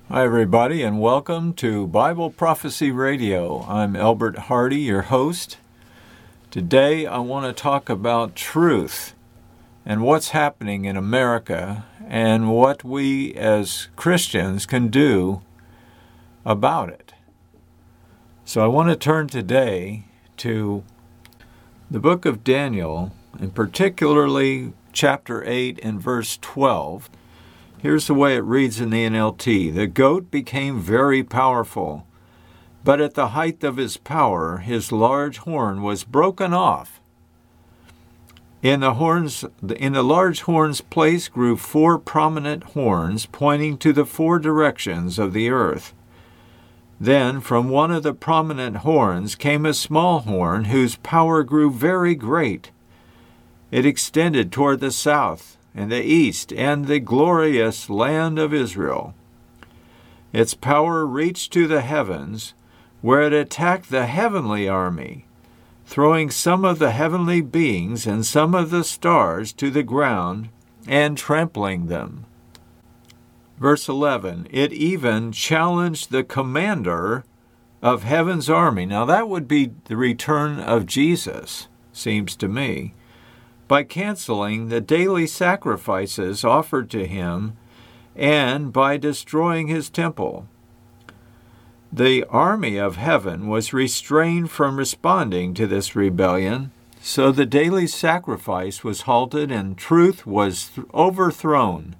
Hi, everybody, and welcome to Bible Prophecy Radio. I'm Albert Hardy, your host. Today, I want to talk about truth and what's happening in America and what we as Christians can do about it. So I want to turn today to the book of Daniel, and particularly chapter 8 and verse 12. Here's the way it reads in the NLT. The goat became very powerful, but at the height of his power, his large horn was broken off. In the large horn's place grew 4 prominent horns pointing to the 4 directions of the earth. Then from one of the prominent horns came a small horn whose power grew very great. It extended toward the south and the east and the glorious land of Israel. Its power reached to the heavens, where it attacked the heavenly army, throwing some of the heavenly beings and some of the stars to the ground and trampling them. Verse 11, it even challenged the commander of heaven's army. Now that would be the return of Jesus, seems to me, by canceling the daily sacrifices offered to him and by destroying his temple. The army of heaven was restrained from responding to this rebellion, so the daily sacrifice was halted and truth was overthrown.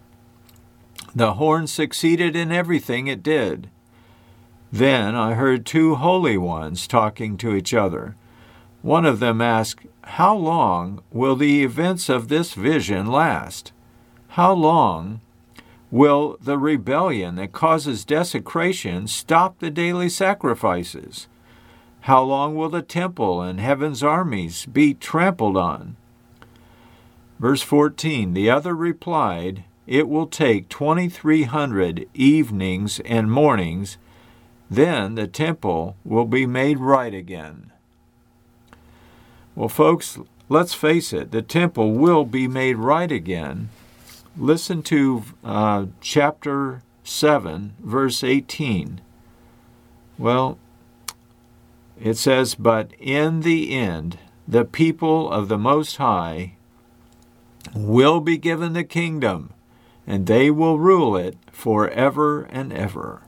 The horn succeeded in everything it did. Then I heard 2 holy ones talking to each other. One of them asked, how long will the events of this vision last? How long will the rebellion that causes desecration stop the daily sacrifices? How long will the temple and heaven's armies be trampled on? Verse 14, the other replied, it will take 2,300 evenings and mornings, then the temple will be made right again. Well, folks, let's face it, the temple will be made right again. Listen to chapter 7, verse 18. Well, it says, but in the end, the people of the Most High will be given the kingdom, and they will rule it forever and ever.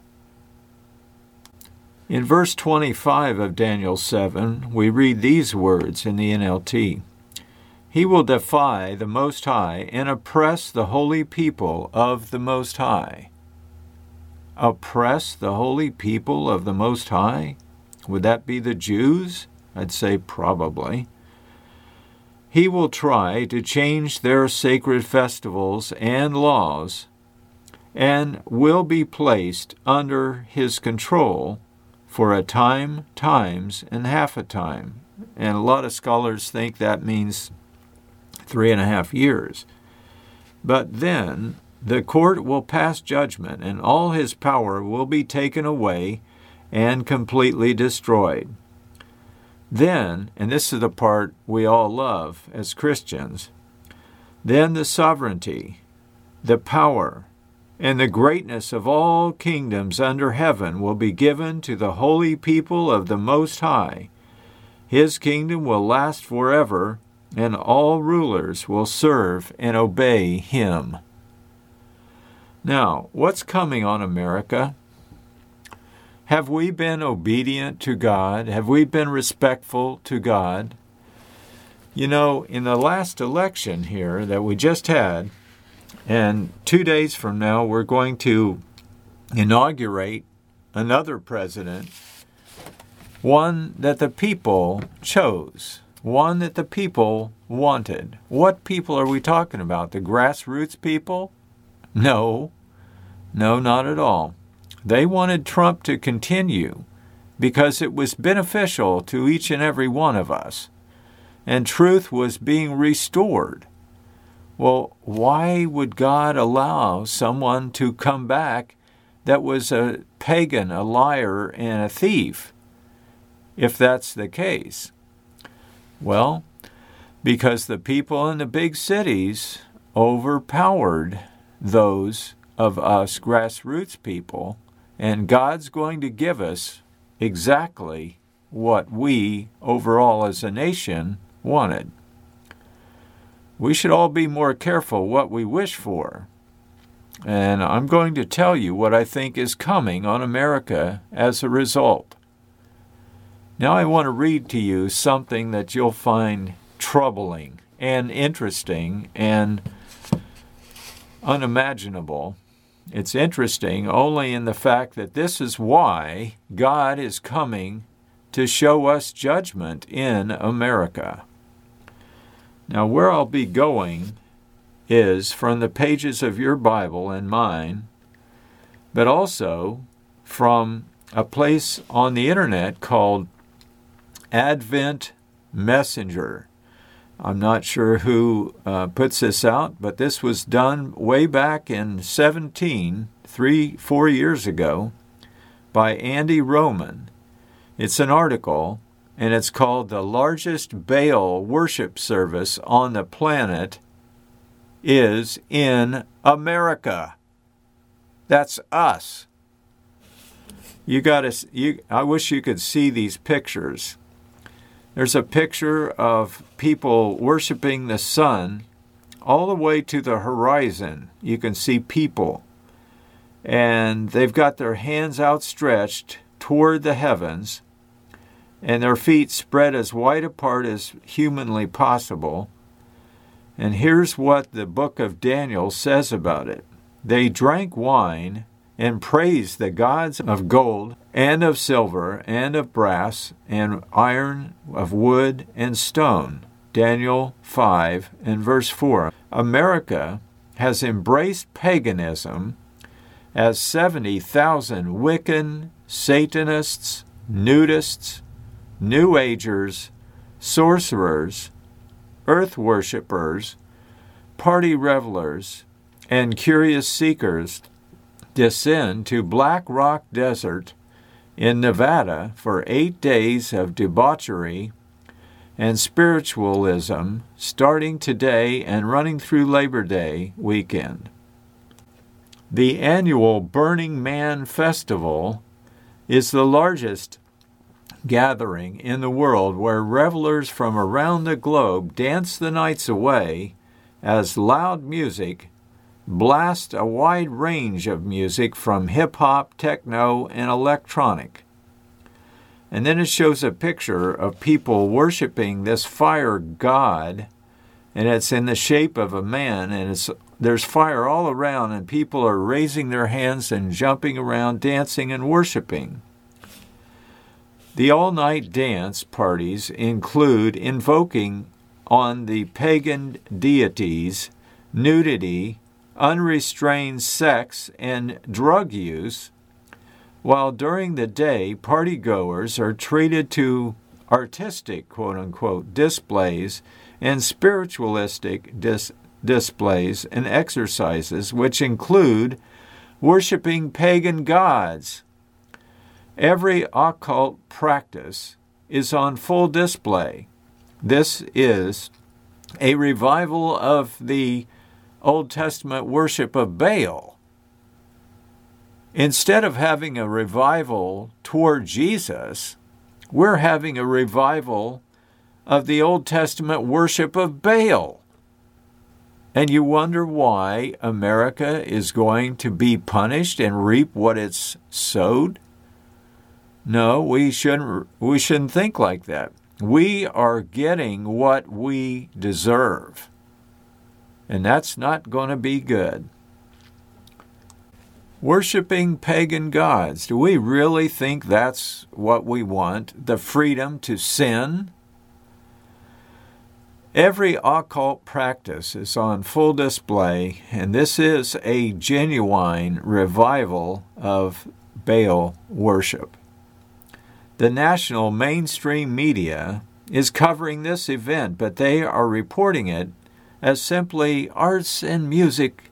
In verse 25 of Daniel 7, we read these words in the NLT. He will defy the Most High and oppress the holy people of the Most High. Oppress the holy people of the Most High? Would that be the Jews? I'd say probably. He will try to change their sacred festivals and laws and will be placed under his control for a time, times, and half a time. And a lot of scholars think that means 3.5 years. But then the court will pass judgment, and all his power will be taken away and completely destroyed. Then, and this is the part we all love as Christians, then the sovereignty, the power, and the greatness of all kingdoms under heaven will be given to the holy people of the Most High. His kingdom will last forever, and all rulers will serve and obey him. Now, what's coming on America? Have we been obedient to God? Have we been respectful to God? You know, in the last election here that we just had, and 2 days from now, we're going to inaugurate another president, one that the people chose, one that the people wanted. What people are we talking about? The grassroots people? No, not at all. They wanted Trump to continue because it was beneficial to each and every one of us, and truth was being restored. Well, why would God allow someone to come back that was a pagan, a liar, and a thief, if that's the case? Well, because the people in the big cities overpowered those of us grassroots people, and God's going to give us exactly what we, overall as a nation, wanted. We should all be more careful what we wish for. And I'm going to tell you what I think is coming on America as a result. Now I want to read to you something that you'll find troubling and interesting and unimaginable. It's interesting only in the fact that this is why God is coming to show us judgment in America. Now, where I'll be going is from the pages of your Bible and mine, but also from a place on the internet called Advent Messenger. I'm not sure who puts this out, but this was done way back in 4 years ago, by Andy Roman. It's an article, and it's called "The Largest Baal Worship Service on the Planet is in America." That's us. I wish you could see these pictures. There's a picture of people worshiping the sun all the way to the horizon. You can see people. And they've got their hands outstretched toward the heavens, and their feet spread as wide apart as humanly possible. And here's what the book of Daniel says about it. They drank wine and praised the gods of gold and of silver and of brass and iron, of wood and stone. Daniel 5 and verse 4. America has embraced paganism as 70,000 Wiccan, Satanists, nudists, New Agers, sorcerers, earth worshippers, party revelers, and curious seekers descend to Black Rock Desert in Nevada for 8 days of debauchery and spiritualism, starting today and running through Labor Day weekend. The annual Burning Man Festival is the largest gathering in the world where revelers from around the globe dance the nights away as loud music blast a wide range of music from hip-hop, techno, and electronic. And then it shows a picture of people worshiping this fire god, and it's in the shape of a man, and there's fire all around, and people are raising their hands and jumping around, dancing and worshiping. The all-night dance parties include invoking on the pagan deities, nudity, unrestrained sex, and drug use, while during the day, partygoers are treated to artistic, quote-unquote, displays and spiritualistic displays and exercises, which include worshiping pagan gods. Every occult practice is on full display. This is a revival of the Old Testament worship of Baal. Instead of having a revival toward Jesus, we're having a revival of the Old Testament worship of Baal. And you wonder why America is going to be punished and reap what it's sowed? No, we shouldn't think like that. We are getting what we deserve. And that's not going to be good. Worshipping pagan gods. Do we really think that's what we want? The freedom to sin? Every occult practice is on full display, and this is a genuine revival of Baal worship. The national mainstream media is covering this event, but they are reporting it as simply an arts and music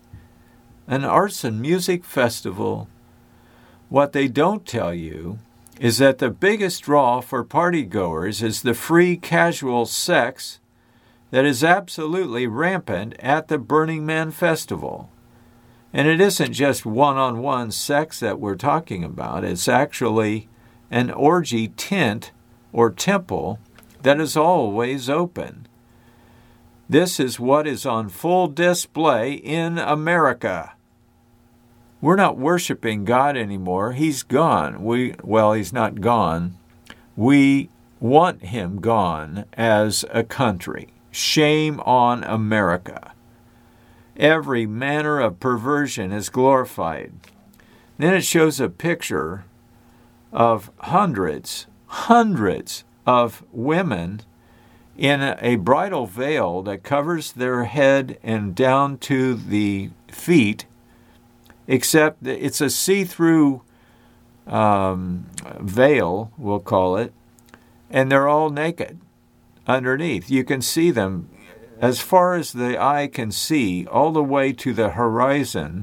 festival. What they don't tell you is that the biggest draw for partygoers is the free casual sex that is absolutely rampant at the Burning Man Festival. And it isn't just one-on-one sex that we're talking about. It's actually an orgy tent or temple that is always open. This is what is on full display in America. We're not worshiping God anymore. He's gone. He's not gone. We want him gone as a country. Shame on America. Every manner of perversion is glorified. Then it shows a picture of hundreds of women in a bridal veil that covers their head and down to the feet, except that it's a see-through veil, we'll call it, and they're all naked underneath. You can see them as far as the eye can see, all the way to the horizon.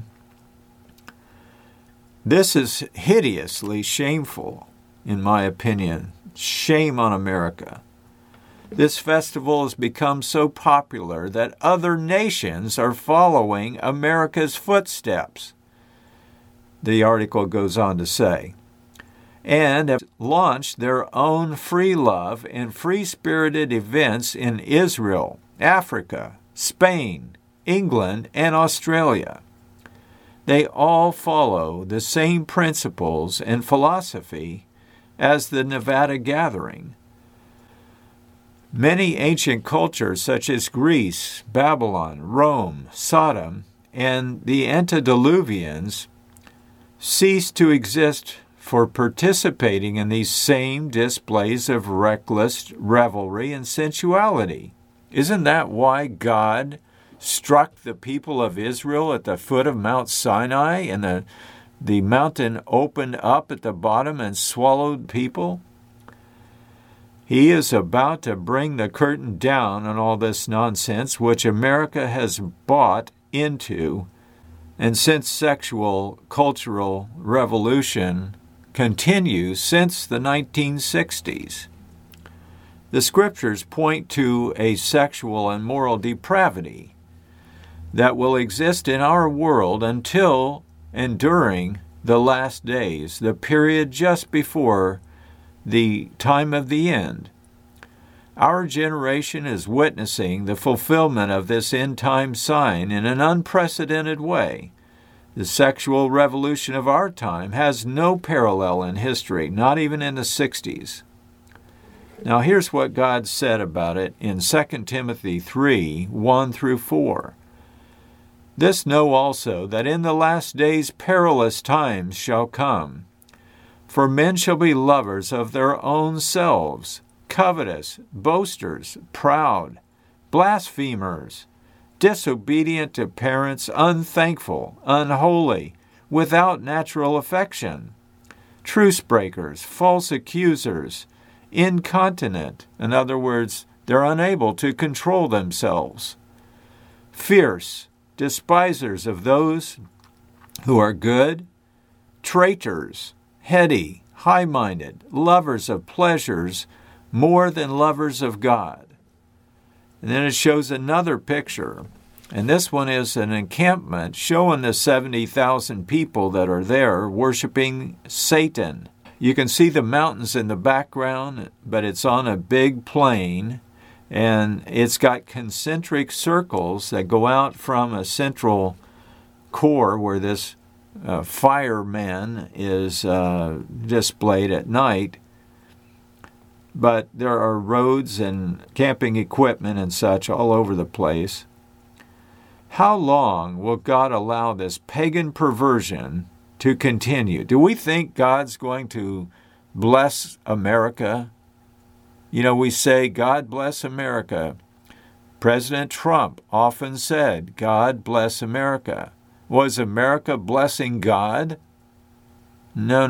This is hideously shameful, in my opinion. Shame on America. This festival has become so popular that other nations are following America's footsteps, the article goes on to say, and have launched their own free love and free-spirited events in Israel, Africa, Spain, England, and Australia. They all follow the same principles and philosophy as the Nevada Gathering. Many ancient cultures such as Greece, Babylon, Rome, Sodom, and the antediluvians ceased to exist for participating in these same displays of reckless revelry and sensuality. Isn't that why God struck the people of Israel at the foot of Mount Sinai and the mountain opened up at the bottom and swallowed people? He is about to bring the curtain down on all this nonsense which America has bought into, and since sexual cultural revolution continues since the 1960s. The Scriptures point to a sexual and moral depravity that will exist in our world until and during the last days, the period just before the time of the end. Our generation is witnessing the fulfillment of this end-time sign in an unprecedented way. The sexual revolution of our time has no parallel in history, not even in the 60s. Now here's what God said about it in 2 Timothy 3, 1 through 4. This know also, that in the last days perilous times shall come. For men shall be lovers of their own selves, covetous, boasters, proud, blasphemers, disobedient to parents, unthankful, unholy, without natural affection, truce breakers, false accusers, incontinent. In other words, they're unable to control themselves. Fierce, despisers of those who are good, traitors, heady, high-minded, lovers of pleasures more than lovers of God. And then it shows another picture, and this one is an encampment showing the 70,000 people that are there worshiping Satan. You can see the mountains in the background, but it's on a big plain, and it's got concentric circles that go out from a central core where this fireman is displayed at night. But there are roads and camping equipment and such all over the place. How long will God allow this pagan perversion to continue? Do we think God's going to bless America? You know, we say, God bless America. President Trump often said, God bless America. Was America blessing God? No.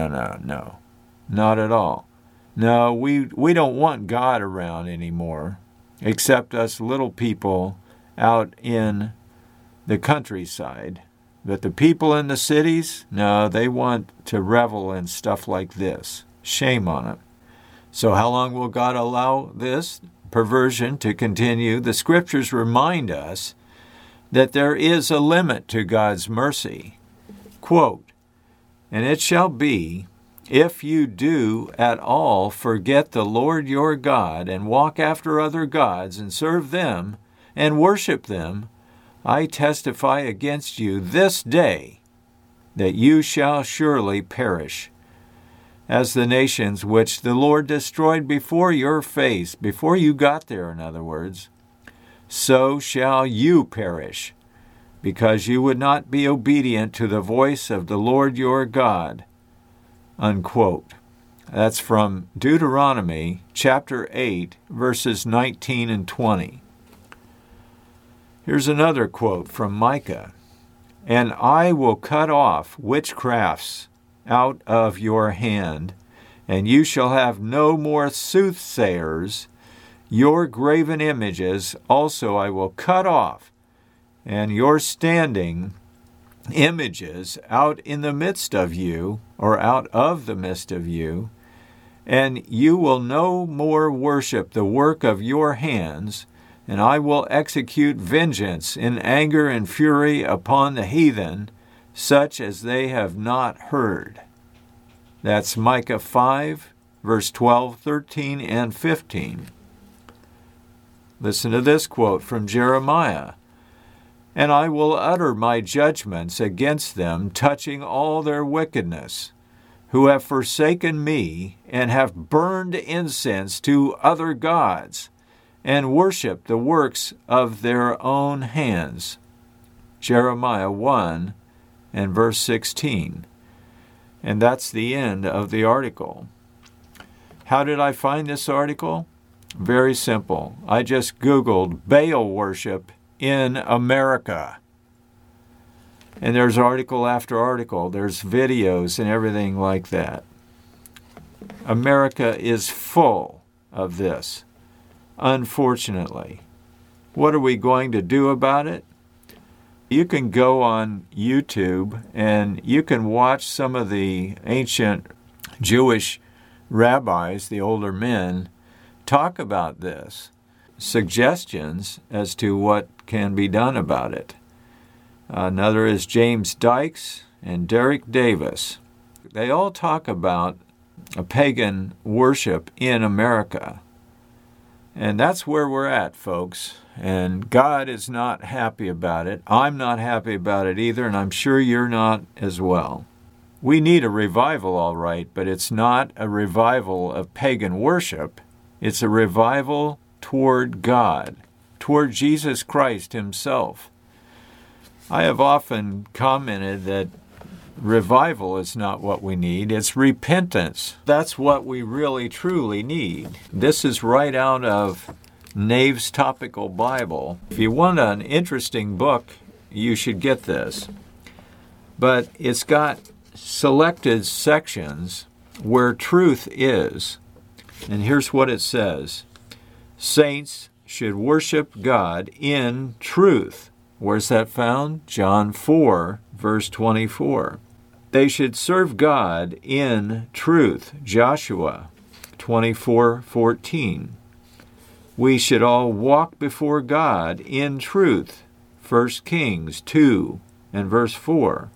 Not at all. No, we don't want God around anymore, except us little people out in the countryside. But the people in the cities, no, they want to revel in stuff like this. Shame on them. So how long will God allow this perversion to continue? The Scriptures remind us that there is a limit to God's mercy. Quote, "And it shall be, if you do at all forget the Lord your God and walk after other gods and serve them and worship them, I testify against you this day that you shall surely perish. As the nations which the Lord destroyed before your face," before you got there, in other words, "so shall you perish, because you would not be obedient to the voice of the Lord your God." Unquote. That's from Deuteronomy chapter 8, verses 19 and 20. Here's another quote from Micah. "And I will cut off witchcrafts out of your hand, and you shall have no more soothsayers. Your graven images also I will cut off, and your standing images out in the midst of you, or out of the midst of you, and you will no more worship the work of your hands, and I will execute vengeance in anger and fury upon the heathen, such as they have not heard." That's Micah 5, verse 12, 13, and 15. Listen to this quote from Jeremiah. "And I will utter my judgments against them touching all their wickedness, who have forsaken me and have burned incense to other gods and worshipped the works of their own hands." Jeremiah 1 and verse 16. And that's the end of the article. How did I find this article? Very simple. I just Googled Baal worship in America. And there's article after article. There's videos and everything like that. America is full of this, unfortunately. What are we going to do about it? You can go on YouTube and you can watch some of the ancient Jewish rabbis, the older men, talk about this, suggestions as to what can be done about it. Another is James Dykes and Derek Davis. They all talk about a pagan worship in America. And that's where we're at, folks. And God is not happy about it. I'm not happy about it either, and I'm sure you're not as well. We need a revival, all right, but it's not a revival of pagan worship. It's a revival toward God, toward Jesus Christ himself. I have often commented that revival is not what we need. It's repentance. That's what we really, truly need. This is right out of Nave's Topical Bible. If you want an interesting book, you should get this. But it's got selected sections where truth is. And here's what it says. Saints should worship God in truth. Where's that found? John 4, verse 24. They should serve God in truth. Joshua 24:14. We should all walk before God in truth. 1 Kings 2 and verse 4.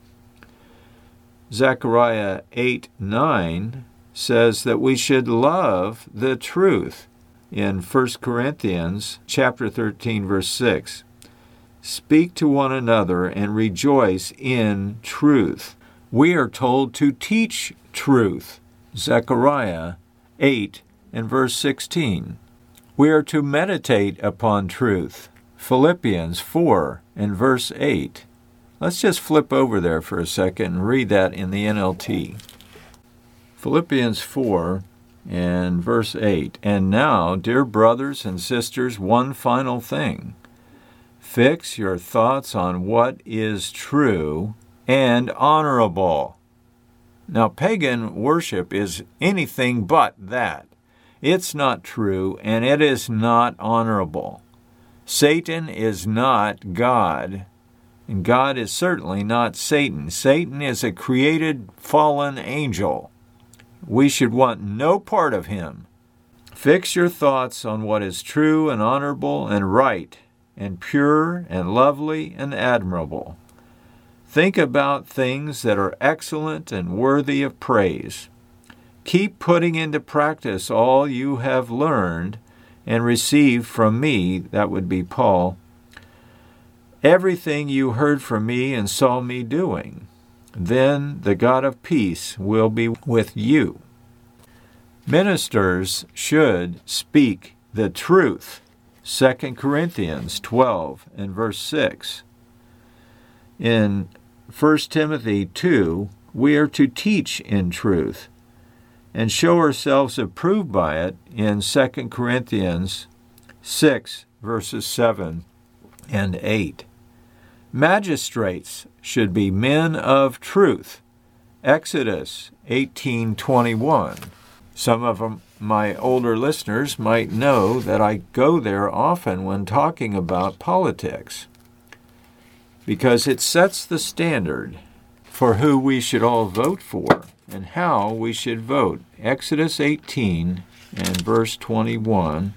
Zechariah 8:9 says that we should love the truth. In 1 Corinthians chapter 13, verse 6. Speak to one another and rejoice in truth. We are told to teach truth. Zechariah 8 and verse 16. We are to meditate upon truth. Philippians 4 and verse 8. Let's just flip over there for a second and read that in the NLT. Philippians 4 and verse 8. And now, dear brothers and sisters, one final thing. Fix your thoughts on what is true and honorable. Now, pagan worship is anything but that. It's not true, and it is not honorable. Satan is not God, and God is certainly not Satan. Satan is a created fallen angel. We should want no part of him. Fix your thoughts on what is true and honorable and right, and pure and lovely and admirable. Think about things that are excellent and worthy of praise. Keep putting into practice all you have learned and received from me," that would be Paul, "everything you heard from me and saw me doing. Then the God of peace will be with you." Ministers should speak the truth. 2 Corinthians 12 and verse 6. In 1 Timothy 2, we are to teach in truth and show ourselves approved by it in 2 Corinthians 6, verses 7 and 8. Magistrates should be men of truth. Exodus 18:21. Some of my older listeners might know that I go there often when talking about politics, because it sets the standard for who we should all vote for and how we should vote. Exodus 18 and verse 21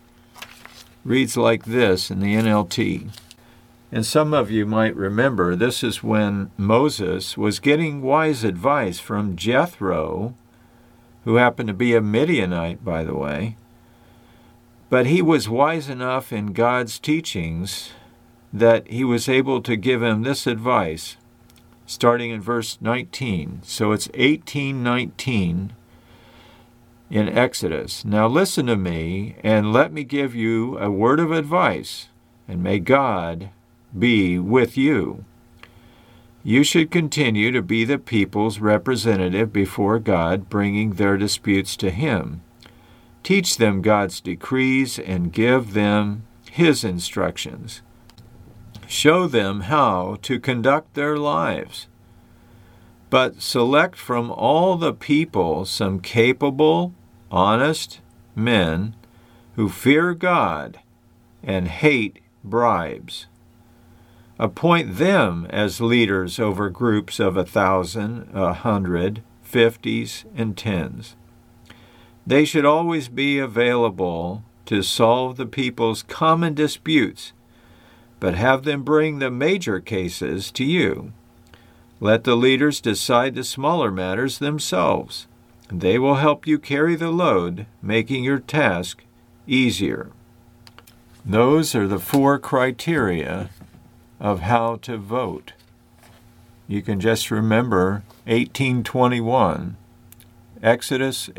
reads like this in the NLT. And some of you might remember this is when Moses was getting wise advice from Jethro, who happened to be a Midianite, by the way. But he was wise enough in God's teachings that he was able to give him this advice, starting in verse 19. So it's 18:19 in Exodus. "Now listen to me, and let me give you a word of advice, and may God be with you. You should continue to be the people's representative before God, bringing their disputes to Him. Teach them God's decrees and give them His instructions. Show them how to conduct their lives. But select from all the people some capable, honest men who fear God and hate bribes. Appoint them as leaders over groups of 1,000, 100, 50s, and 10s. They should always be available to solve the people's common disputes, but have them bring the major cases to you. Let the leaders decide the smaller matters themselves. They will help you carry the load, making your task easier." Those are the 4 criteria of how to vote. You can just remember 18:21, Exodus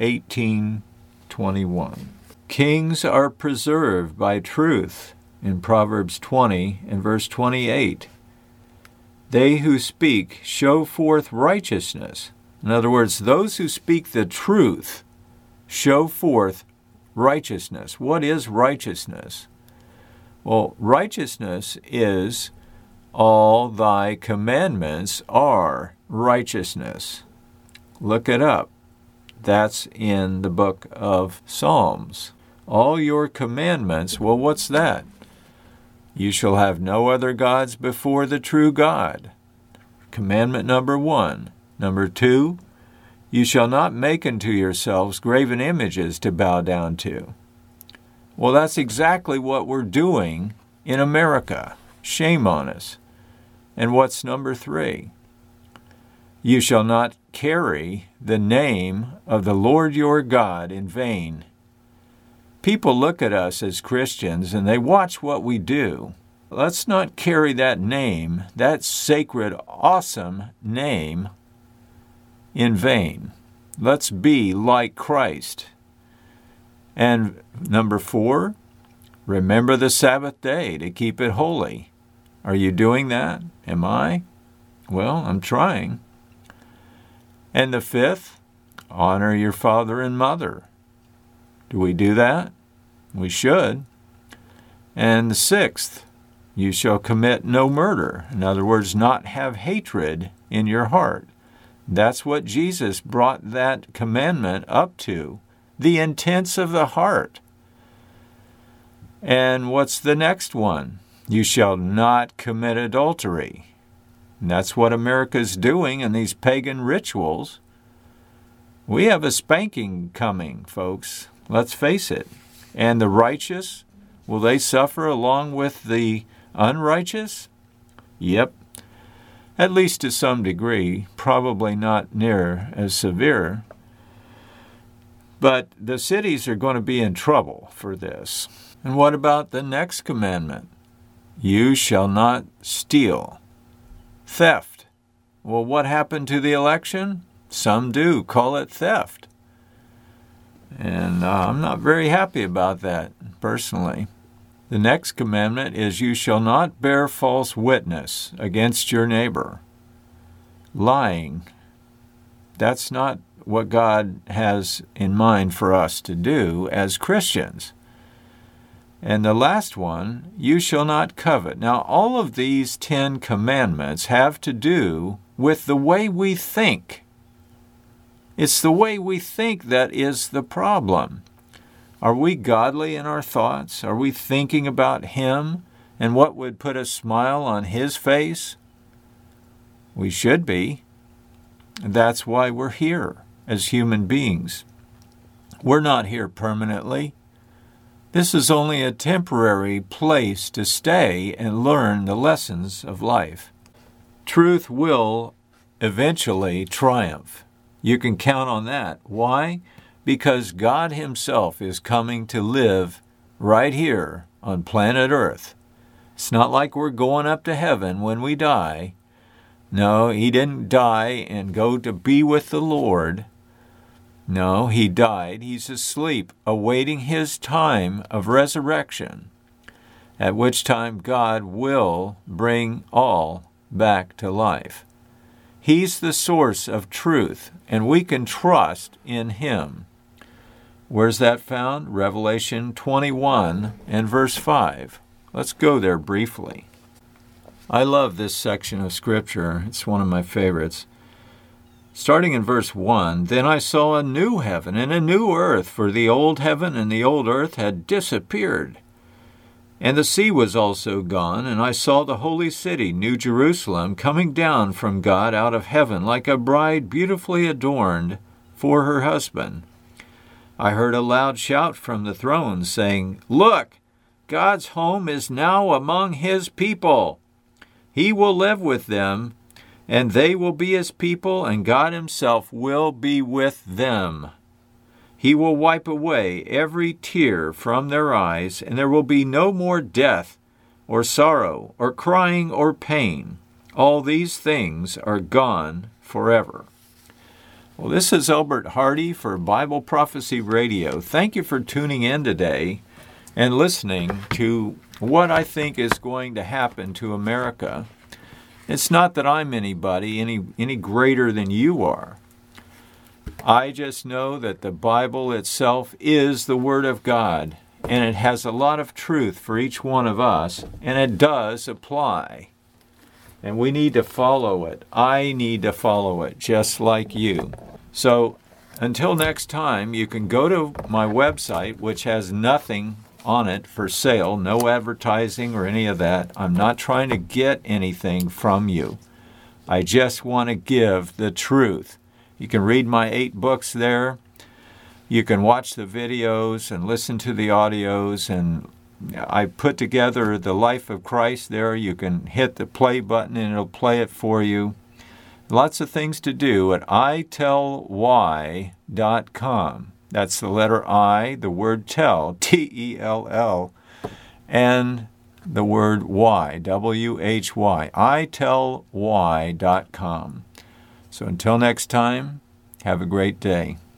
18:21. Kings are preserved by truth in Proverbs 20 and verse 28. They who speak show forth righteousness. In other words, those who speak the truth show forth righteousness. What is righteousness? Well, righteousness is all thy commandments are righteousness. Look it up. That's in the book of Psalms. All your commandments, well, what's that? You shall have no other gods before the true God. Commandment number 1. Number 2, you shall not make unto yourselves graven images to bow down to. Well, that's exactly what we're doing in America. Shame on us. And what's number 3? You shall not carry the name of the Lord your God in vain. People look at us as Christians and they watch what we do. Let's not carry that name, that sacred, awesome name, in vain. Let's be like Christ. And number 4, remember the Sabbath day to keep it holy. Are you doing that? Am I? Well, I'm trying. And the 5th, honor your father and mother. Do we do that? We should. And the 6th, you shall commit no murder. In other words, not have hatred in your heart. That's what Jesus brought that commandment up to, the intents of the heart. And what's the next one? You shall not commit adultery. And that's what America's doing in these pagan rituals. We have a spanking coming, folks. Let's face it. And the righteous Will they suffer along with the unrighteous? Yep. At least to some degree, probably not near as severe. But the cities are going to be in trouble for this. And what about the next commandment? You shall not steal. Theft. Well, what happened to the election? Some do call it theft. And I'm not very happy about that, personally. The next commandment is you shall not bear false witness against your neighbor. Lying. That's not what God has in mind for us to do as Christians. And the last one, you shall not covet. Now, all of these 10 commandments have to do with the way we think. It's the way we think that is the problem. Are we godly in our thoughts? Are we thinking about Him and what would put a smile on His face? We should be. That's why we're here as human beings. We're not here permanently. This is only a temporary place to stay and learn the lessons of life. Truth will eventually triumph. You can count on that. Why? Because God Himself is coming to live right here on planet Earth. It's not like we're going up to heaven when we die. No, He didn't die and go to be with the Lord. No, He died. He's asleep, awaiting His time of resurrection, at which time God will bring all back to life. He's the source of truth, and we can trust in Him. Where's that found? Revelation 21 and verse 5. Let's go there briefly. I love this section of Scripture. It's one of my favorites. Starting in verse 1, Then I saw a new heaven and a new earth, for the old heaven and the old earth had disappeared. And the sea was also gone, and I saw the holy city, New Jerusalem, coming down from God out of heaven, like a bride beautifully adorned for her husband. I heard a loud shout from the throne, saying, Look, God's home is now among His people. He will live with them, and they will be His people, and God Himself will be with them. He will wipe away every tear from their eyes, and there will be no more death, or sorrow, or crying, or pain. All these things are gone forever. Well, this is Elbert Hardy for Bible Prophecy Radio. Thank you for tuning in today and listening to what I think is going to happen to America. It's not that I'm anybody any greater than you are. I just know that the Bible itself is the Word of God, and it has a lot of truth for each one of us, and it does apply. And we need to follow it. I need to follow it, just like you. So, until next time, you can go to my website, which has nothing on it for sale, no advertising or any of that. I'm not trying to get anything from you. I just want to give the truth. You can read my 8 books there. You can watch the videos and listen to the audios, and I put together the life of Christ there. You can hit the play button and it'll play it for you. Lots of things to do at itellwhy.com. That's the letter I, the word tell, T-E-L-L, and the word why, W-H-Y, itellwhy.com. So until next time, have a great day.